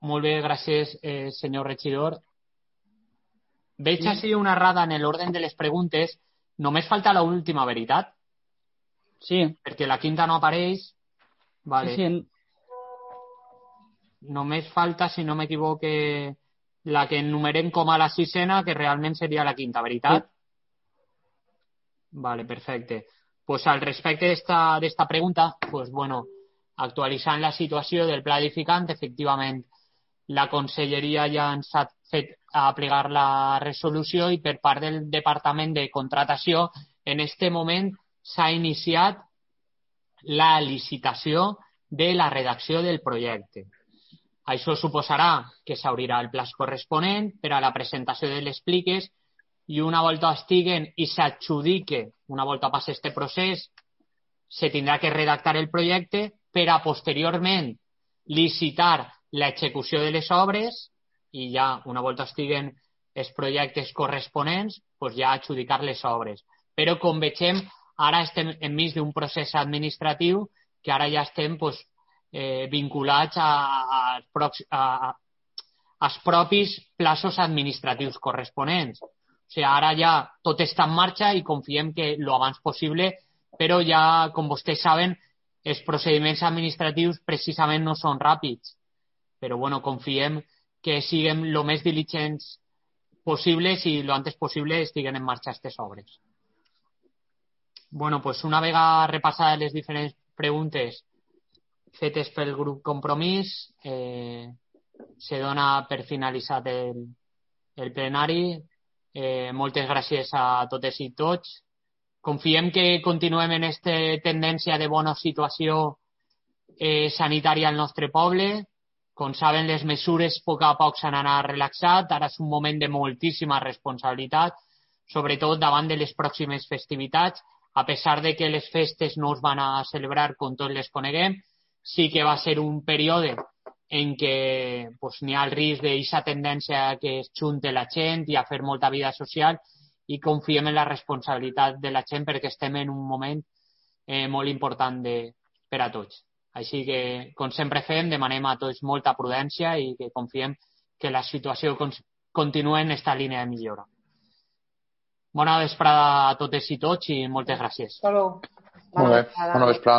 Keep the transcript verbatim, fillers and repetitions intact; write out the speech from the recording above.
Molt bé, gràcies, eh, senyor regidor. Veig Sí. així una errada en l'ordre de les preguntes. Només falta l'última veritat, Sí, perquè la quinta no apareix. Vale. sí, sí. Només falta, si no m'equivoque, la que enumerem com a la sisena, que realment seria la quinta, veritat? Sí. Vale, perfecte. Pues al respecte d'esta d'esta pregunta, pues bueno, actualitzant la situació del pla edificant, efectivament, la conselleria ja ens ha fet aplicar la resolució i per part del Departament de Contratació, en este moment s'ha iniciat la licitació de la redacció del projecte. Això suposarà que s'obrirà el plaç corresponent per a la presentació de les pliques i una volta estiguen i s'adjudique, una volta passi aquest procés, se tindrà que redactar el projecte per a posteriorment licitar l'execució de les obres i ja, una volta estiguen els projectes corresponents, doncs ja adjudicar les obres. Però, com vegem, ara estem enmig d'un procés administratiu que ara ja estem doncs, eh, vinculats a, a, a, a, als propis plaços administratius corresponents. O sigui, ara ja tot està en marxa i confiem que el abans possible, però ja, com vostès saben, els procediments administratius precisament no són ràpids. Però bueno, confiem que siguem el més diligents possibles i el antes possible estiguen en marxa aquestes obres. Bueno, pues una vegada repassades les diferents preguntes fetes pel grup Compromís, eh, se dona per finalitzat el, el plenari. Eh, moltes gràcies a totes i tots. Confiem que continuem en aquesta tendència de bona situació eh, sanitària al nostre poble. Com saben, les mesures a poc a poc s'han anat relaxat. Ara és un moment de moltíssima responsabilitat, sobretot davant de les pròximes festivitats. A pesar de que les festes no es van a celebrar com tots les coneguem, sí que va ser un període en què pues, n'hi ha el risc d'aquesta tendència que es junte la gent i a fer molta vida social, i confiem en la responsabilitat de la gent perquè estem en un moment eh, molt important de, per a tots. Així que, com sempre fem, demanem a tots molta prudència i que confiem que la situació continua en aquesta línia de millora. Bona vesprada a totes i tots i moltes gràcies. Molt bé, bona vesprada.